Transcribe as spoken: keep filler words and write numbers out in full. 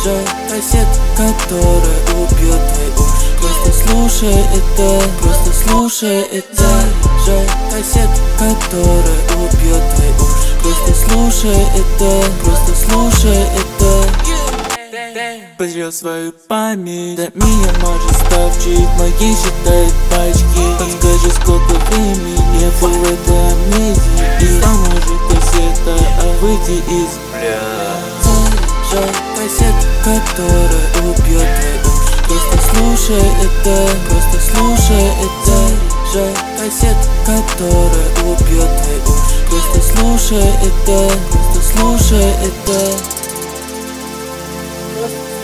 Заряжай кассету, которая убьет твои уши. Просто слушай это, просто слушай это. Заряжай кассету, которая убьет твои уши. Просто слушай это, просто слушай это. Потерял свою память, до меня может ставчик, мои считает пачки. Подскажи, сколько времени я был в этой амнезии, и поможет кассета, а выйти из бля. Заряжай кассету, которая убьет твои уши. Просто слушай это, просто слушай это. Заряжай кассету, которая убьет твои уши. Просто слушай это, просто слушай это.